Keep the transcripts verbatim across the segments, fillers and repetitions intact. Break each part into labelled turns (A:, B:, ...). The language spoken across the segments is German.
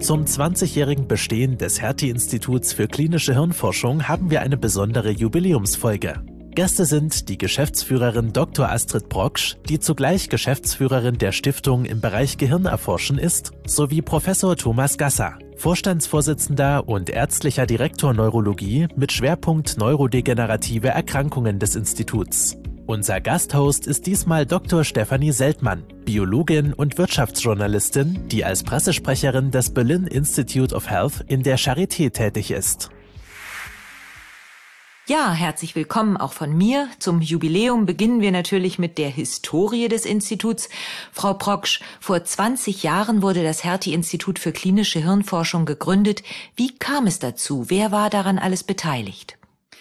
A: Zum zwanzigjährigen Bestehen des Hertie-Instituts für klinische Hirnforschung haben wir eine besondere Jubiläumsfolge. Gäste sind die Geschäftsführerin Doktor Astrid Broksch, die zugleich Geschäftsführerin der Stiftung im Bereich Gehirnerforschen ist, sowie Professor Thomas Gasser, Vorstandsvorsitzender und ärztlicher Direktor Neurologie mit Schwerpunkt neurodegenerative Erkrankungen des Instituts. Unser Gasthost ist diesmal Doktor Stefanie Seltmann, Biologin und Wirtschaftsjournalistin, die als Pressesprecherin des Berlin Institute of Health in der Charité tätig ist.
B: Ja, herzlich willkommen auch von mir. Zum Jubiläum beginnen wir natürlich mit der Historie des Instituts. Frau Broksch, vor zwanzig Jahren wurde das Hertie-Institut für klinische Hirnforschung gegründet. Wie kam es dazu? Wer war daran alles beteiligt?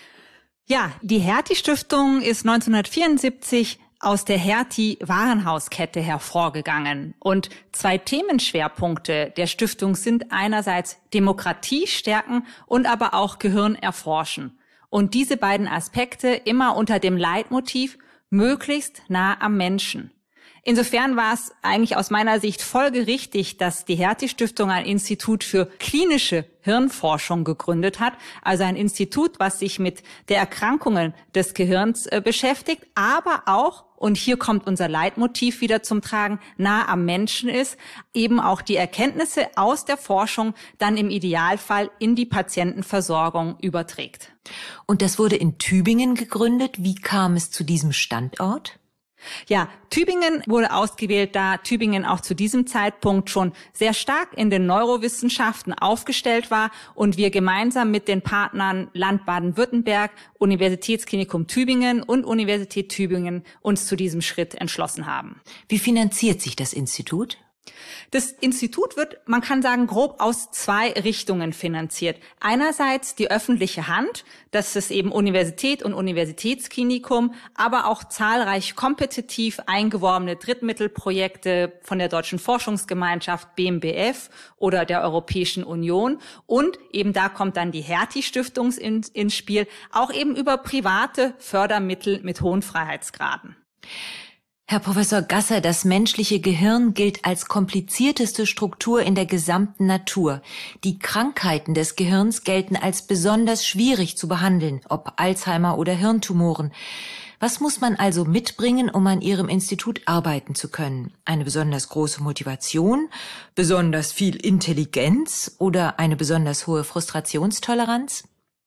C: Ja, die Hertie-Stiftung ist neunzehnhundertvierundsiebzig aus der Hertie-Warenhauskette hervorgegangen. Und zwei Themenschwerpunkte der Stiftung sind einerseits Demokratie stärken und aber auch Gehirn erforschen. Und diese beiden Aspekte immer unter dem Leitmotiv möglichst nah am Menschen. Insofern war es eigentlich aus meiner Sicht folgerichtig, dass die Hertie-Stiftung ein Institut für klinische Hirnforschung gegründet hat, also ein Institut, was sich mit der Erkrankungen des Gehirns äh, beschäftigt, aber auch, und hier kommt unser Leitmotiv wieder zum Tragen, nah am Menschen ist, eben auch die Erkenntnisse aus der Forschung dann im Idealfall in die Patientenversorgung überträgt.
B: Und das wurde in Tübingen gegründet. Wie kam es zu diesem Standort?
C: Ja, Tübingen wurde ausgewählt, da Tübingen auch zu diesem Zeitpunkt schon sehr stark in den Neurowissenschaften aufgestellt war und wir gemeinsam mit den Partnern Land Baden-Württemberg, Universitätsklinikum Tübingen und Universität Tübingen uns zu diesem Schritt entschlossen haben.
B: Wie finanziert sich das Institut?
C: Das Institut wird, man kann sagen, grob aus zwei Richtungen finanziert. Einerseits die öffentliche Hand, das ist eben Universität und Universitätsklinikum, aber auch zahlreich kompetitiv eingeworbene Drittmittelprojekte von der Deutschen Forschungsgemeinschaft B M B F oder der Europäischen Union. Und eben da kommt dann die Hertie-Stiftung ins, ins Spiel, auch eben über private Fördermittel mit hohen Freiheitsgraden.
B: Herr Professor Gasser, das menschliche Gehirn gilt als komplizierteste Struktur in der gesamten Natur. Die Krankheiten des Gehirns gelten als besonders schwierig zu behandeln, ob Alzheimer oder Hirntumoren. Was muss man also mitbringen, um an Ihrem Institut arbeiten zu können? Eine besonders große Motivation, besonders viel Intelligenz oder eine besonders hohe Frustrationstoleranz?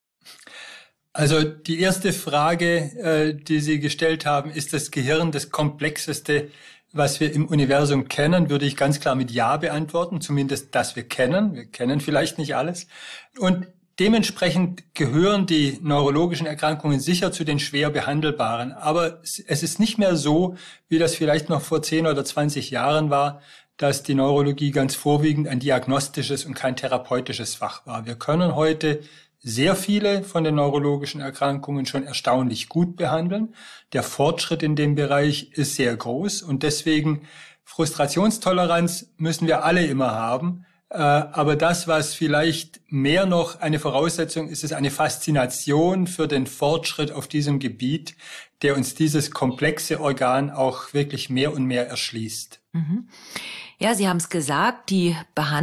D: Also die erste Frage, äh, die Sie gestellt haben, ist das Gehirn das Komplexeste, was wir im Universum kennen, würde ich ganz klar mit Ja beantworten, zumindest das wir kennen. Wir kennen vielleicht nicht alles. Und dementsprechend gehören die neurologischen Erkrankungen sicher zu den schwer behandelbaren. Aber es ist nicht mehr so, wie das vielleicht noch vor zehn oder zwanzig Jahren war, dass die Neurologie ganz vorwiegend ein diagnostisches und kein therapeutisches Fach war. Wir können heute sehr viele von den neurologischen Erkrankungen schon erstaunlich gut behandeln. Der Fortschritt in dem Bereich ist sehr groß und deswegen Frustrationstoleranz müssen wir alle immer haben. Aber das, was vielleicht mehr noch eine Voraussetzung ist, ist eine Faszination für den Fortschritt auf diesem Gebiet, der uns dieses komplexe Organ auch wirklich mehr und mehr erschließt.
B: Mhm. Ja, Sie haben es gesagt, die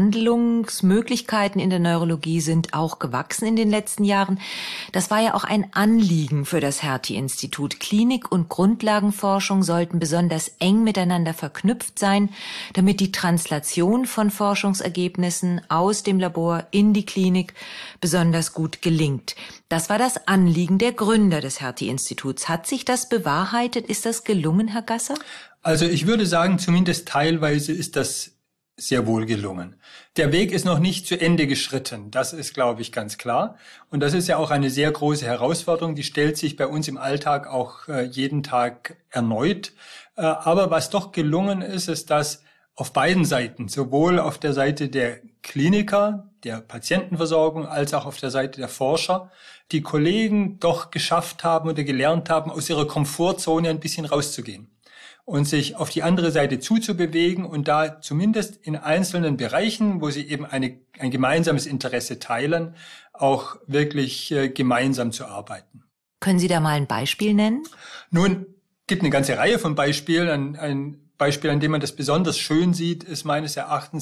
B: Behandlungsmöglichkeiten in der Neurologie sind auch gewachsen in den letzten Jahren. Das war ja auch ein Anliegen für das Hertie-Institut. Klinik- und Grundlagenforschung sollten besonders eng miteinander verknüpft sein, damit die Translation von Forschungsergebnissen aus dem Labor in die Klinik besonders gut gelingt. Das war das Anliegen der Gründer des Hertie-Instituts. Hat sich das bewahrheitet? Ist das gelungen, Herr Gasser?
D: Also ich würde sagen, zumindest teilweise ist das sehr wohl gelungen. Der Weg ist noch nicht zu Ende geschritten. Das ist, glaube ich, ganz klar. Und das ist ja auch eine sehr große Herausforderung. Die stellt sich bei uns im Alltag auch äh, jeden Tag erneut. Äh, aber was doch gelungen ist, ist, dass auf beiden Seiten, sowohl auf der Seite der Kliniker, der Patientenversorgung, als auch auf der Seite der Forscher, die Kollegen doch geschafft haben oder gelernt haben, aus ihrer Komfortzone ein bisschen rauszugehen und sich auf die andere Seite zuzubewegen und da zumindest in einzelnen Bereichen, wo sie eben eine, ein gemeinsames Interesse teilen, auch wirklich äh, gemeinsam zu arbeiten.
B: Können Sie da mal ein Beispiel nennen?
D: Nun, gibt eine ganze Reihe von Beispielen. Ein, ein Beispiel, an dem man das besonders schön sieht, ist meines Erachtens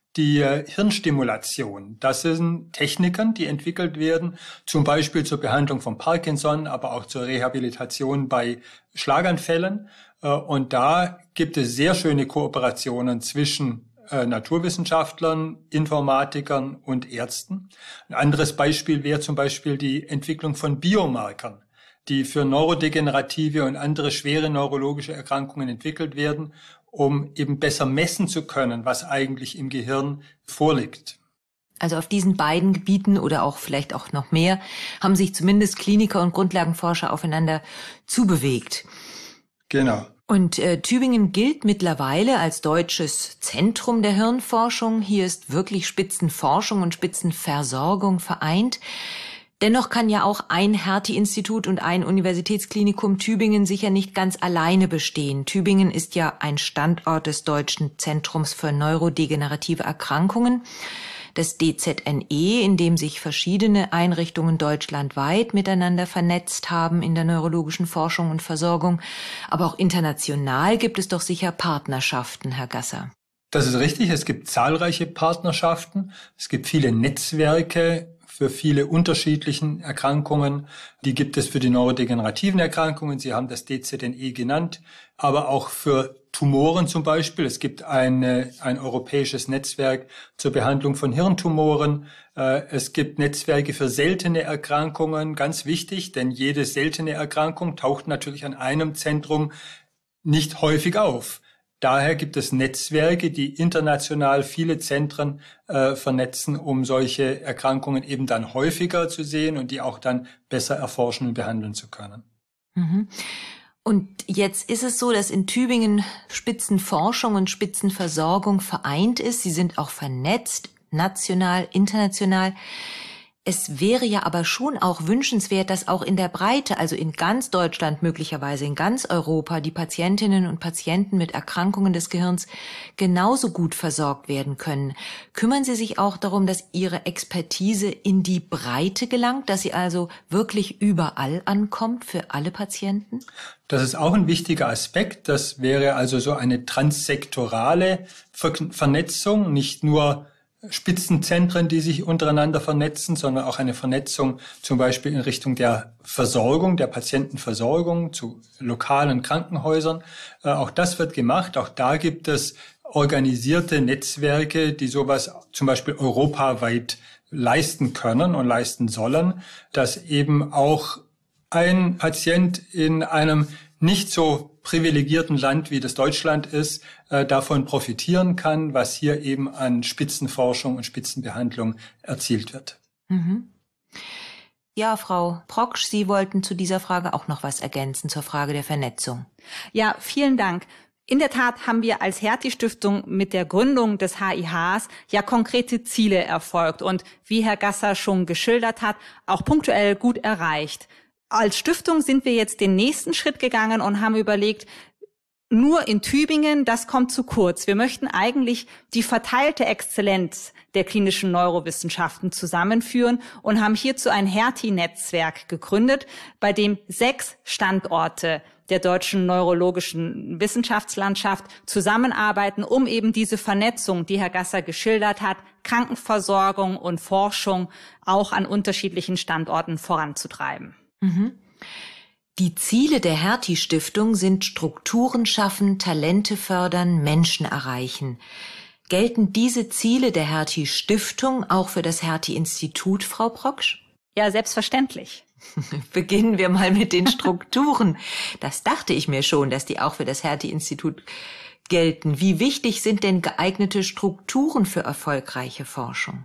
D: die Hirnstimulation. Das sind Techniken, die entwickelt werden, zum Beispiel zur Behandlung von Parkinson, aber auch zur Rehabilitation bei Schlaganfällen. Und da gibt es sehr schöne Kooperationen zwischen Naturwissenschaftlern, Informatikern und Ärzten. Ein anderes Beispiel wäre zum Beispiel die Entwicklung von Biomarkern, die für neurodegenerative und andere schwere neurologische Erkrankungen entwickelt werden, um eben besser messen zu können, was eigentlich im Gehirn vorliegt.
B: Also auf diesen beiden Gebieten oder auch vielleicht auch noch mehr haben sich zumindest Kliniker und Grundlagenforscher aufeinander zubewegt.
D: Genau.
B: Und äh, Tübingen gilt mittlerweile als deutsches Zentrum der Hirnforschung. Hier ist wirklich Spitzenforschung und Spitzenversorgung vereint. Dennoch kann ja auch ein Hertie-Institut und ein Universitätsklinikum Tübingen sicher nicht ganz alleine bestehen. Tübingen ist ja ein Standort des Deutschen Zentrums für neurodegenerative Erkrankungen, des D Z N E, in dem sich verschiedene Einrichtungen deutschlandweit miteinander vernetzt haben in der neurologischen Forschung und Versorgung. Aber auch international gibt es doch sicher Partnerschaften, Herr Gasser.
D: Das ist richtig. Es gibt zahlreiche Partnerschaften. Es gibt viele Netzwerke für viele unterschiedlichen Erkrankungen. Die gibt es für die neurodegenerativen Erkrankungen. Sie haben das D Z N E genannt, aber auch für Tumoren zum Beispiel. Es gibt eine, ein europäisches Netzwerk zur Behandlung von Hirntumoren. Es gibt Netzwerke für seltene Erkrankungen, ganz wichtig, denn jede seltene Erkrankung taucht natürlich an einem Zentrum nicht häufig auf. Daher gibt es Netzwerke, die international viele Zentren äh, vernetzen, um solche Erkrankungen eben dann häufiger zu sehen und die auch dann besser erforschen und behandeln zu können.
B: Mhm. Und jetzt ist es so, dass in Tübingen Spitzenforschung und Spitzenversorgung vereint ist. Sie sind auch vernetzt, national, international. Es wäre ja aber schon auch wünschenswert, dass auch in der Breite, also in ganz Deutschland, möglicherweise in ganz Europa, die Patientinnen und Patienten mit Erkrankungen des Gehirns genauso gut versorgt werden können. Kümmern Sie sich auch darum, dass Ihre Expertise in die Breite gelangt, dass sie also wirklich überall ankommt für alle Patienten?
D: Das ist auch ein wichtiger Aspekt. Das wäre also so eine transsektorale Ver- Vernetzung, nicht nur Spitzenzentren, die sich untereinander vernetzen, sondern auch eine Vernetzung zum Beispiel in Richtung der Versorgung, der Patientenversorgung zu lokalen Krankenhäusern. Äh, auch das wird gemacht. Auch da gibt es organisierte Netzwerke, die sowas zum Beispiel europaweit leisten können und leisten sollen, dass eben auch ein Patient in einem nicht so privilegierten Land, wie das Deutschland ist, äh, davon profitieren kann, was hier eben an Spitzenforschung und Spitzenbehandlung erzielt wird.
B: Mhm. Ja, Frau Proksch, Sie wollten zu dieser Frage auch noch was ergänzen, zur Frage der Vernetzung.
C: Ja, vielen Dank. In der Tat haben wir als Hertie-Stiftung mit der Gründung des H I Hs ja konkrete Ziele erfolgt und, wie Herr Gasser schon geschildert hat, auch punktuell gut erreicht. Als Stiftung sind wir jetzt den nächsten Schritt gegangen und haben überlegt, nur in Tübingen, das kommt zu kurz. Wir möchten eigentlich die verteilte Exzellenz der klinischen Neurowissenschaften zusammenführen und haben hierzu ein Hertie-Netzwerk gegründet, bei dem sechs Standorte der deutschen neurologischen Wissenschaftslandschaft zusammenarbeiten, um eben diese Vernetzung, die Herr Gasser geschildert hat, Krankenversorgung und Forschung auch an unterschiedlichen Standorten voranzutreiben.
B: Mhm. Die Ziele der Hertie-Stiftung sind Strukturen schaffen, Talente fördern, Menschen erreichen. Gelten diese Ziele der Hertie-Stiftung auch für das Hertie-Institut, Frau Proksch?
C: Ja, selbstverständlich.
B: Beginnen wir mal mit den Strukturen. Das dachte ich mir schon, dass die auch für das Hertie-Institut gelten. Wie wichtig sind denn geeignete Strukturen für erfolgreiche Forschung?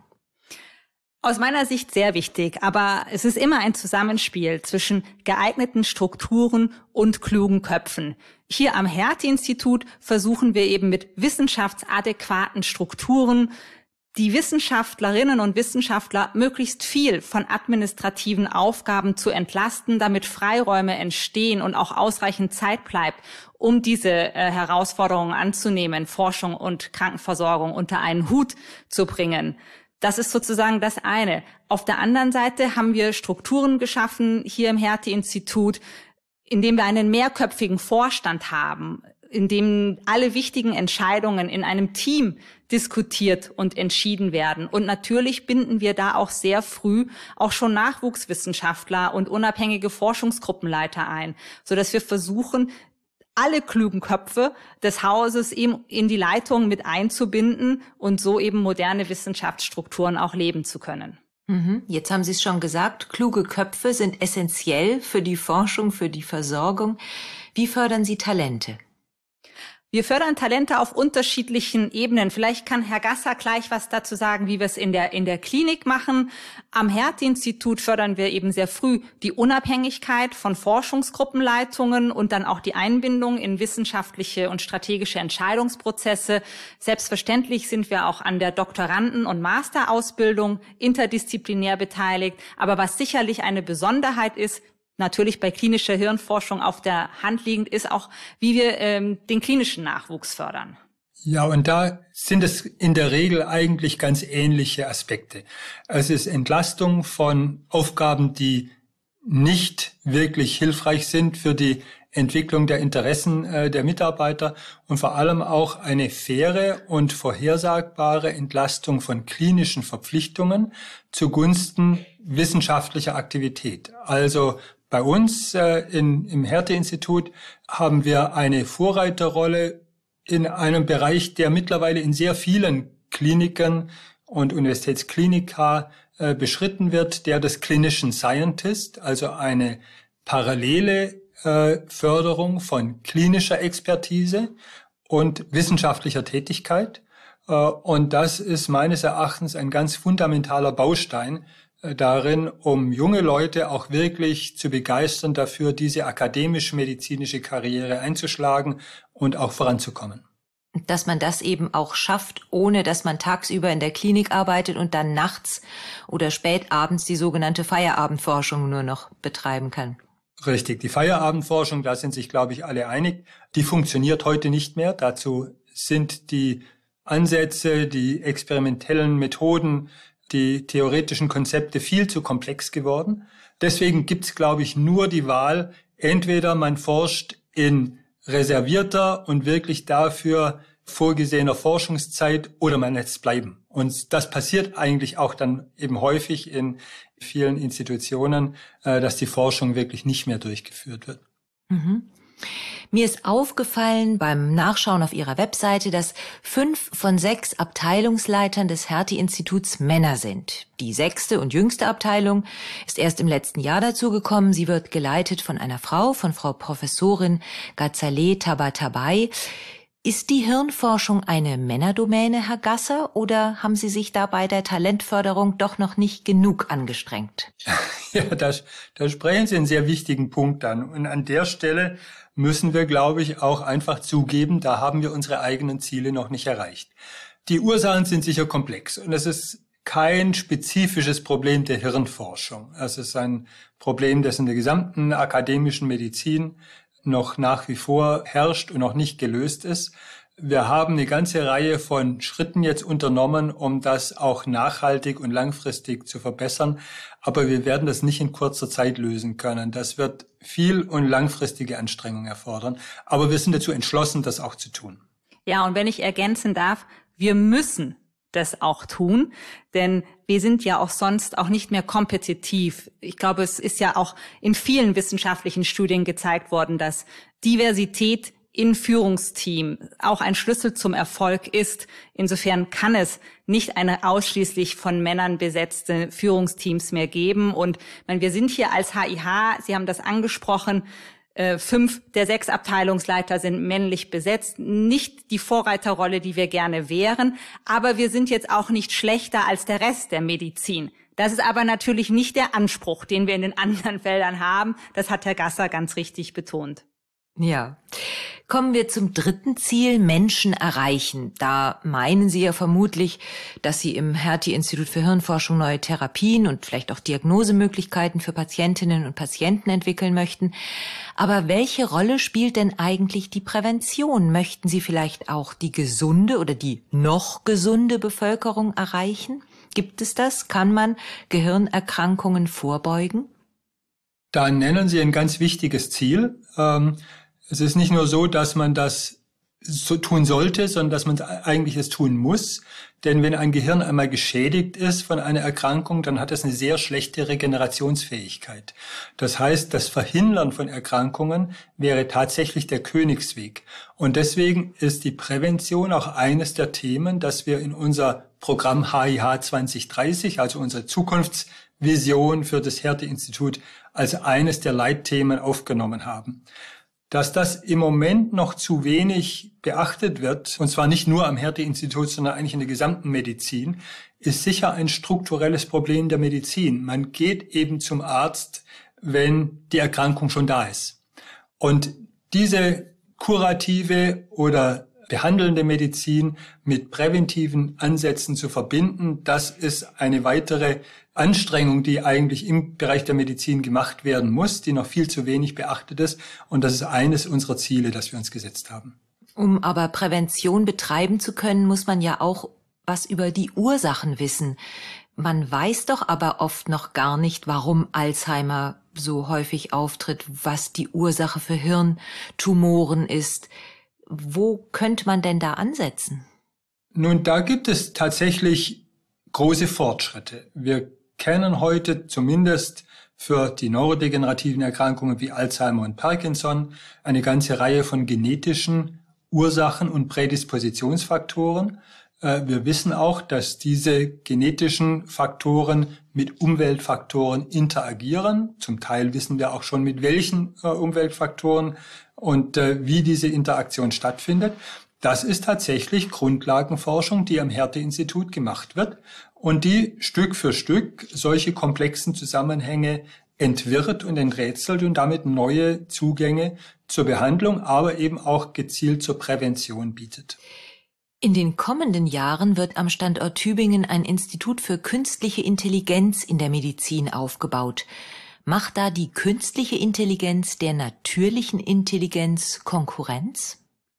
C: Aus meiner Sicht sehr wichtig, aber es ist immer ein Zusammenspiel zwischen geeigneten Strukturen und klugen Köpfen. Hier am Hertie-Institut versuchen wir eben mit wissenschaftsadäquaten Strukturen die Wissenschaftlerinnen und Wissenschaftler möglichst viel von administrativen Aufgaben zu entlasten, damit Freiräume entstehen und auch ausreichend Zeit bleibt, um diese äh, Herausforderungen anzunehmen, Forschung und Krankenversorgung unter einen Hut zu bringen. Das ist sozusagen das eine. Auf der anderen Seite haben wir Strukturen geschaffen hier im Hertie-Institut, indem wir einen mehrköpfigen Vorstand haben. in dem alle wichtigen Entscheidungen in einem Team diskutiert und entschieden werden. Und natürlich binden wir da auch sehr früh auch schon Nachwuchswissenschaftler und unabhängige Forschungsgruppenleiter ein, sodass wir versuchen, alle klugen Köpfe des Hauses eben in die Leitung mit einzubinden und so eben moderne Wissenschaftsstrukturen auch leben zu können.
B: Jetzt haben Sie es schon gesagt, kluge Köpfe sind essentiell für die Forschung, für die Versorgung. Wie fördern Sie Talente?
C: Wir fördern Talente auf unterschiedlichen Ebenen. Vielleicht kann Herr Gasser gleich was dazu sagen, wie wir es in der, in der Klinik machen. Am Hertie-Institut fördern wir eben sehr früh die Unabhängigkeit von Forschungsgruppenleitungen und dann auch die Einbindung in wissenschaftliche und strategische Entscheidungsprozesse. Selbstverständlich sind wir auch an der Doktoranden- und Masterausbildung interdisziplinär beteiligt. Aber was sicherlich eine Besonderheit ist, natürlich bei klinischer Hirnforschung auf der Hand liegend, ist auch, wie wir ähm, den klinischen Nachwuchs fördern.
D: Ja, und da sind es in der Regel eigentlich ganz ähnliche Aspekte. Es ist Entlastung von Aufgaben, die nicht wirklich hilfreich sind für die Entwicklung der Interessen äh, der Mitarbeiter und vor allem auch eine faire und vorhersagbare Entlastung von klinischen Verpflichtungen zugunsten wissenschaftlicher Aktivität. Also bei uns äh, in, im Hertie-Institut haben wir eine Vorreiterrolle in einem Bereich, der mittlerweile in sehr vielen Kliniken und Universitätsklinika äh, beschritten wird, der des Clinician Scientist, also eine parallele äh, Förderung von klinischer Expertise und wissenschaftlicher Tätigkeit. Äh, und das ist meines Erachtens ein ganz fundamentaler Baustein darin, um junge Leute auch wirklich zu begeistern dafür, diese akademisch-medizinische Karriere einzuschlagen und auch voranzukommen.
B: Dass man das eben auch schafft, ohne dass man tagsüber in der Klinik arbeitet und dann nachts oder spät abends die sogenannte Feierabendforschung nur noch betreiben kann.
D: Richtig, die Feierabendforschung, da sind sich, glaube ich, alle einig, die funktioniert heute nicht mehr. Dazu sind die Ansätze, die experimentellen Methoden, die theoretischen Konzepte viel zu komplex geworden. Deswegen gibt's, glaube ich, nur die Wahl, entweder man forscht in reservierter und wirklich dafür vorgesehener Forschungszeit oder man lässt es bleiben. Und das passiert eigentlich auch dann eben häufig in vielen Institutionen, dass die Forschung wirklich nicht mehr durchgeführt wird.
B: Mhm. Mir ist aufgefallen beim Nachschauen auf Ihrer Webseite, dass fünf von sechs Abteilungsleitern des Hertie-Instituts Männer sind. Die sechste und jüngste Abteilung ist erst im letzten Jahr dazugekommen. Sie wird geleitet von einer Frau, von Frau Professorin Ghazaleh Tabatabai. Ist die Hirnforschung eine Männerdomäne, Herr Gasser, oder haben Sie sich da bei der Talentförderung doch noch nicht genug angestrengt?
D: Ja, da, da sprechen Sie einen sehr wichtigen Punkt an. Und an der Stelle müssen wir, glaube ich, auch einfach zugeben, da haben wir unsere eigenen Ziele noch nicht erreicht. Die Ursachen sind sicher komplex und es ist kein spezifisches Problem der Hirnforschung. Es ist ein Problem, das in der gesamten akademischen Medizin noch nach wie vor herrscht und noch nicht gelöst ist. Wir haben eine ganze Reihe von Schritten jetzt unternommen, um das auch nachhaltig und langfristig zu verbessern. Aber wir werden das nicht in kurzer Zeit lösen können. Das wird viel und langfristige Anstrengungen erfordern. Aber wir sind dazu entschlossen, das auch zu tun.
C: Ja, und wenn ich ergänzen darf, wir müssen das auch tun, denn wir sind ja auch sonst auch nicht mehr kompetitiv. Ich glaube, es ist ja auch in vielen wissenschaftlichen Studien gezeigt worden, dass Diversität in Führungsteam auch ein Schlüssel zum Erfolg ist. Insofern kann es nicht eine ausschließlich von Männern besetzte Führungsteams mehr geben. Und ich meine, wir sind hier als H I H, Sie haben das angesprochen, äh, fünf der sechs Abteilungsleiter sind männlich besetzt. Nicht die Vorreiterrolle, die wir gerne wären, aber wir sind jetzt auch nicht schlechter als der Rest der Medizin. Das ist aber natürlich nicht der Anspruch, den wir in den anderen Feldern haben. Das hat Herr Gasser ganz richtig betont.
B: Ja. Kommen wir zum dritten Ziel, Menschen erreichen. Da meinen Sie ja vermutlich, dass Sie im Hertie-Institut für Hirnforschung neue Therapien und vielleicht auch Diagnosemöglichkeiten für Patientinnen und Patienten entwickeln möchten. Aber welche Rolle spielt denn eigentlich die Prävention? Möchten Sie vielleicht auch die gesunde oder die noch gesunde Bevölkerung erreichen? Gibt es das? Kann man Gehirnerkrankungen vorbeugen?
D: Da nennen Sie ein ganz wichtiges Ziel. Ähm Es ist nicht nur so, dass man das so tun sollte, sondern dass man eigentlich es tun muss. Denn wenn ein Gehirn einmal geschädigt ist von einer Erkrankung, dann hat es eine sehr schlechte Regenerationsfähigkeit. Das heißt, das Verhindern von Erkrankungen wäre tatsächlich der Königsweg. Und deswegen ist die Prävention auch eines der Themen, das wir in unser Programm H I H zwanzig dreißig, also unsere Zukunftsvision für das Hertie-Institut, als eines der Leitthemen aufgenommen haben. Dass das im Moment noch zu wenig beachtet wird, und zwar nicht nur am Hertie-Institut, sondern eigentlich in der gesamten Medizin, ist sicher ein strukturelles Problem der Medizin. Man geht eben zum Arzt, wenn die Erkrankung schon da ist. Und diese kurative oder behandelnde Medizin mit präventiven Ansätzen zu verbinden, das ist eine weitere Anstrengung, die eigentlich im Bereich der Medizin gemacht werden muss, die noch viel zu wenig beachtet ist. Und das ist eines unserer Ziele, das wir uns gesetzt haben.
B: Um aber Prävention betreiben zu können, muss man ja auch was über die Ursachen wissen. Man weiß doch aber oft noch gar nicht, warum Alzheimer so häufig auftritt, was die Ursache für Hirntumoren ist. Wo könnte man denn da ansetzen?
D: Nun, da gibt es tatsächlich große Fortschritte. Wir kennen heute zumindest für die neurodegenerativen Erkrankungen wie Alzheimer und Parkinson eine ganze Reihe von genetischen Ursachen und Prädispositionsfaktoren. Wir wissen auch, dass diese genetischen Faktoren mit Umweltfaktoren interagieren. Zum Teil wissen wir auch schon, mit welchen Umweltfaktoren und wie diese Interaktion stattfindet. Das ist tatsächlich Grundlagenforschung, die am Hertie-Institut gemacht wird und die Stück für Stück solche komplexen Zusammenhänge entwirrt und enträtselt und damit neue Zugänge zur Behandlung, aber eben auch gezielt zur Prävention bietet.
B: In den kommenden Jahren wird am Standort Tübingen ein Institut für künstliche Intelligenz in der Medizin aufgebaut. Macht da die künstliche Intelligenz der natürlichen Intelligenz Konkurrenz?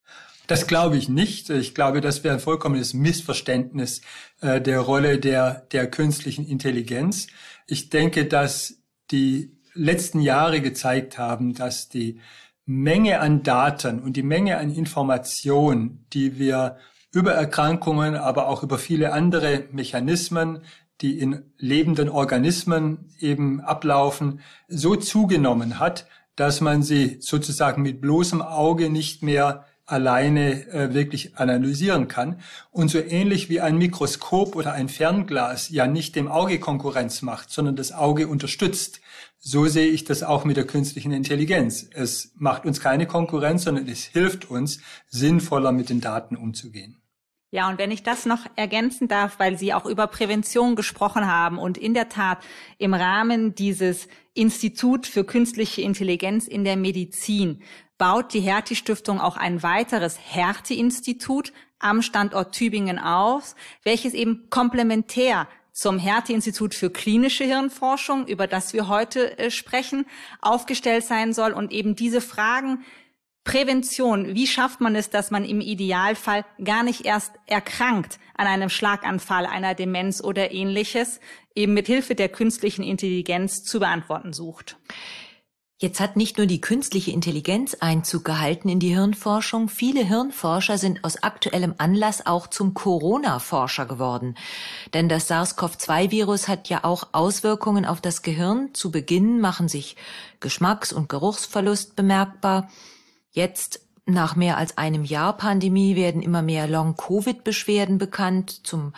D: Das glaube ich nicht. Ich glaube, das wäre ein vollkommenes Missverständnis äh, der Rolle der, der künstlichen Intelligenz. Ich denke, dass die letzten Jahre gezeigt haben, dass die Menge an Daten und die Menge an Informationen, die wir über Erkrankungen, aber auch über viele andere Mechanismen, die in lebenden Organismen eben ablaufen, so zugenommen hat, dass man sie sozusagen mit bloßem Auge nicht mehr alleine äh, wirklich analysieren kann. Und so ähnlich wie ein Mikroskop oder ein Fernglas ja nicht dem Auge Konkurrenz macht, sondern das Auge unterstützt, so sehe ich das auch mit der künstlichen Intelligenz. Es macht uns keine Konkurrenz, sondern es hilft uns, sinnvoller mit den Daten umzugehen.
C: Ja, und wenn ich das noch ergänzen darf, weil Sie auch über Prävention gesprochen haben und in der Tat im Rahmen dieses Institut für künstliche Intelligenz in der Medizin baut die Hertie-Stiftung auch ein weiteres Hertie-Institut am Standort Tübingen auf, welches eben komplementär zum Hertie-Institut für klinische Hirnforschung, über das wir heute äh, sprechen, aufgestellt sein soll und eben diese Fragen Prävention, wie schafft man es, dass man im Idealfall gar nicht erst erkrankt an einem Schlaganfall, einer Demenz oder Ähnliches, eben mit Hilfe der künstlichen Intelligenz zu beantworten sucht?
B: Jetzt hat nicht nur die künstliche Intelligenz Einzug gehalten in die Hirnforschung. Viele Hirnforscher sind aus aktuellem Anlass auch zum Corona-Forscher geworden. Denn das SARS-CoV zwei Virus hat ja auch Auswirkungen auf das Gehirn. Zu Beginn machen sich Geschmacks- und Geruchsverlust bemerkbar. Jetzt, nach mehr als einem Jahr Pandemie, werden immer mehr Long-Covid-Beschwerden bekannt. Zum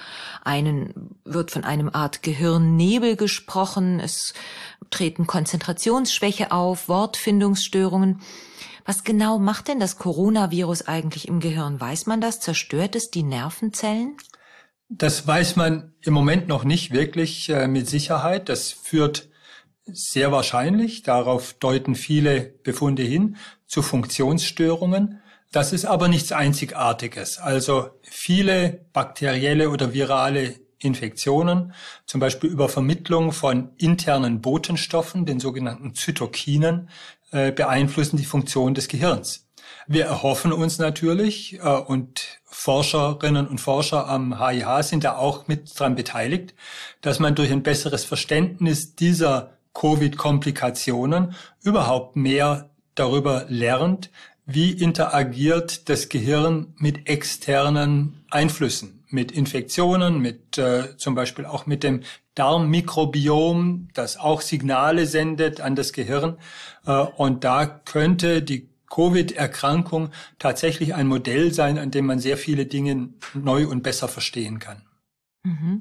B: einen wird von einem Art Gehirnnebel gesprochen. Es treten Konzentrationsschwäche auf, Wortfindungsstörungen. Was genau macht denn das Coronavirus eigentlich im Gehirn? Weiß man das? Zerstört es die Nervenzellen?
D: Das weiß man im Moment noch nicht wirklich äh, mit Sicherheit. Das führt sehr wahrscheinlich, darauf deuten viele Befunde hin, zu Funktionsstörungen. Das ist aber nichts Einzigartiges. Also viele bakterielle oder virale Infektionen, zum Beispiel über Vermittlung von internen Botenstoffen, den sogenannten Zytokinen, äh, beeinflussen die Funktion des Gehirns. Wir erhoffen uns natürlich, äh, und Forscherinnen und Forscher am H I H sind da auch mit dran beteiligt, dass man durch ein besseres Verständnis dieser Covid-Komplikationen überhaupt mehr darüber lernt, wie interagiert das Gehirn mit externen Einflüssen, mit Infektionen, mit äh, zum Beispiel auch mit dem Darmmikrobiom, das auch Signale sendet an das Gehirn. Äh, und da könnte die Covid-Erkrankung tatsächlich ein Modell sein, an dem man sehr viele Dinge neu und besser verstehen kann.
B: Mhm.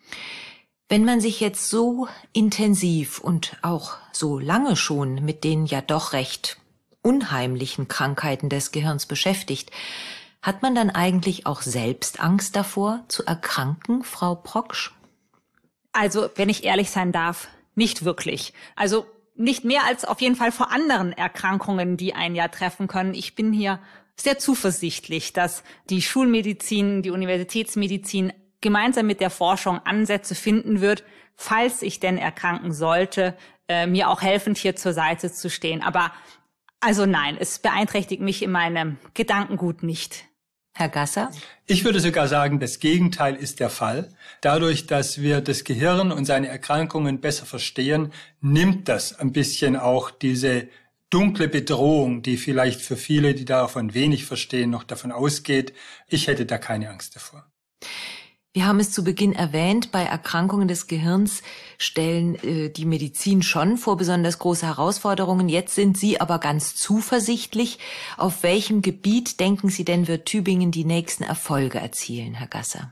B: Wenn man sich jetzt so intensiv und auch so lange schon mit den ja doch recht unheimlichen Krankheiten des Gehirns beschäftigt, hat man dann eigentlich auch selbst Angst davor zu erkranken, Frau Proksch?
C: Also, wenn ich ehrlich sein darf, nicht wirklich. Also nicht mehr als auf jeden Fall vor anderen Erkrankungen, die einen ja treffen können. Ich bin hier sehr zuversichtlich, dass die Schulmedizin, die Universitätsmedizin gemeinsam mit der Forschung Ansätze finden wird, falls ich denn erkranken sollte, äh, mir auch helfend hier zur Seite zu stehen. Aber also nein, es beeinträchtigt mich in meinem Gedankengut nicht.
B: Herr Gasser?
D: Ich würde sogar sagen, das Gegenteil ist der Fall. Dadurch, dass wir das Gehirn und seine Erkrankungen besser verstehen, nimmt das ein bisschen auch diese dunkle Bedrohung, die vielleicht für viele, die davon wenig verstehen, noch davon ausgeht. Ich hätte da keine Angst davor.
B: Wir haben es zu Beginn erwähnt, bei Erkrankungen des Gehirns stellen äh, die Medizin schon vor besonders große Herausforderungen. Jetzt sind Sie aber ganz zuversichtlich. Auf welchem Gebiet, denken Sie denn, wird Tübingen die nächsten Erfolge erzielen, Herr Gasser?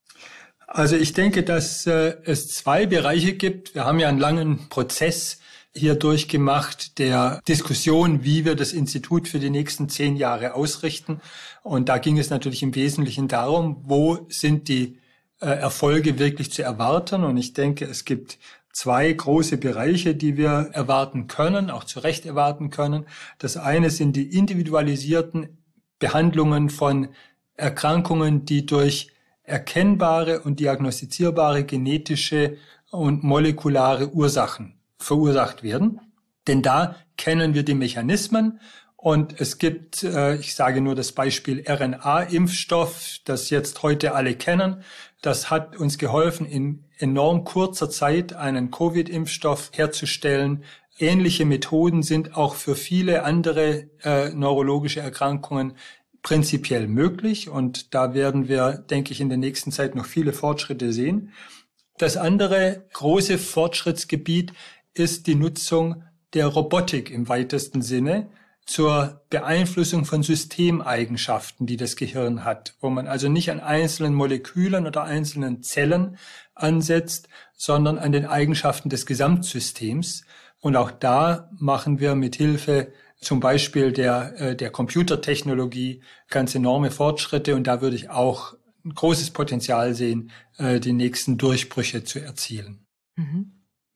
D: Also ich denke, dass äh, es zwei Bereiche gibt. Wir haben ja einen langen Prozess hier durchgemacht, der Diskussion, wie wir das Institut für die nächsten zehn Jahre ausrichten. Und da ging es natürlich im Wesentlichen darum, wo sind die Erfolge wirklich zu erwarten. Und ich denke, es gibt zwei große Bereiche, die wir erwarten können, auch zu Recht erwarten können. Das eine sind die individualisierten Behandlungen von Erkrankungen, die durch erkennbare und diagnostizierbare genetische und molekulare Ursachen verursacht werden. Denn da kennen wir die Mechanismen. Und es gibt, ich sage nur das Beispiel R N A-Impfstoff, das jetzt heute alle kennen. Das hat uns geholfen, in enorm kurzer Zeit einen Covid-Impfstoff herzustellen. Ähnliche Methoden sind auch für viele andere äh, neurologische Erkrankungen prinzipiell möglich. Und da werden wir, denke ich, in der nächsten Zeit noch viele Fortschritte sehen. Das andere große Fortschrittsgebiet ist die Nutzung der Robotik im weitesten Sinne zur Beeinflussung von Systemeigenschaften, die das Gehirn hat, wo man also nicht an einzelnen Molekülen oder einzelnen Zellen ansetzt, sondern an den Eigenschaften des Gesamtsystems. Und auch da machen wir mit Hilfe zum Beispiel der, der Computertechnologie ganz enorme Fortschritte. Und da würde ich auch ein großes Potenzial sehen, die nächsten Durchbrüche zu erzielen.
B: Mhm.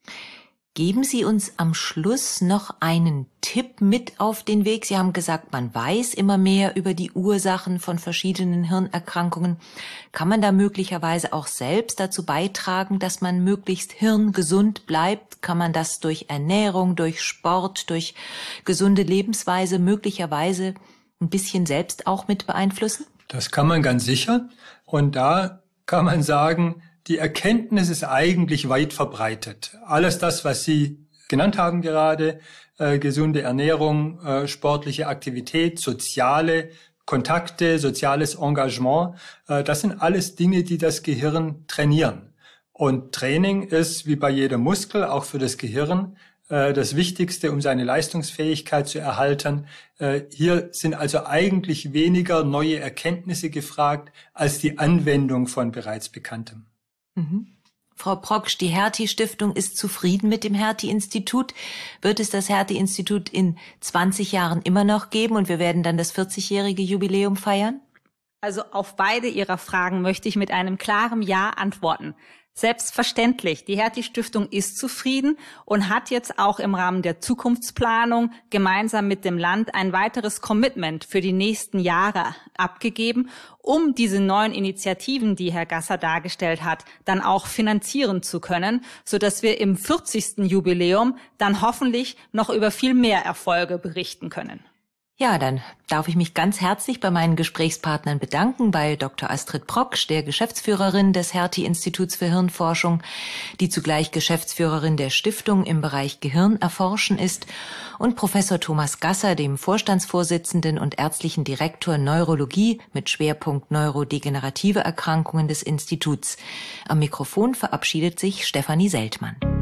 B: Geben Sie uns am Schluss noch einen Tipp mit auf den Weg. Sie haben gesagt, man weiß immer mehr über die Ursachen von verschiedenen Hirnerkrankungen. Kann man da möglicherweise auch selbst dazu beitragen, dass man möglichst hirngesund bleibt? Kann man das durch Ernährung, durch Sport, durch gesunde Lebensweise möglicherweise ein bisschen selbst auch mit beeinflussen?
D: Das kann man ganz sicher. Und da kann man sagen, die Erkenntnis ist eigentlich weit verbreitet. Alles das, was Sie genannt haben gerade, äh, gesunde Ernährung, äh, sportliche Aktivität, soziale Kontakte, soziales Engagement, äh, das sind alles Dinge, die das Gehirn trainieren. Und Training ist, wie bei jedem Muskel, auch für das Gehirn, äh, das Wichtigste, um seine Leistungsfähigkeit zu erhalten. Äh, hier sind also eigentlich weniger neue Erkenntnisse gefragt, als die Anwendung von bereits Bekanntem.
B: Mhm. Frau Proksch, die Hertie-Stiftung ist zufrieden mit dem Hertie-Institut. Wird es das Hertie-Institut in zwanzig Jahren immer noch geben und wir werden dann das vierzigjährige Jubiläum feiern?
C: Also auf beide Ihrer Fragen möchte ich mit einem klaren Ja antworten. Selbstverständlich, die Hertie-Stiftung ist zufrieden und hat jetzt auch im Rahmen der Zukunftsplanung gemeinsam mit dem Land ein weiteres Commitment für die nächsten Jahre abgegeben, um diese neuen Initiativen, die Herr Gasser dargestellt hat, dann auch finanzieren zu können, sodass wir im vierzigsten Jubiläum dann hoffentlich noch über viel mehr Erfolge berichten können.
B: Ja, dann darf ich mich ganz herzlich bei meinen Gesprächspartnern bedanken, bei Doktor Astrid Proksch, der Geschäftsführerin des Hertie-Instituts für Hirnforschung, die zugleich Geschäftsführerin der Stiftung im Bereich Gehirnerforschen ist, und Professor Thomas Gasser, dem Vorstandsvorsitzenden und ärztlichen Direktor Neurologie mit Schwerpunkt neurodegenerative Erkrankungen des Instituts. Am Mikrofon verabschiedet sich Stefanie Seltmann.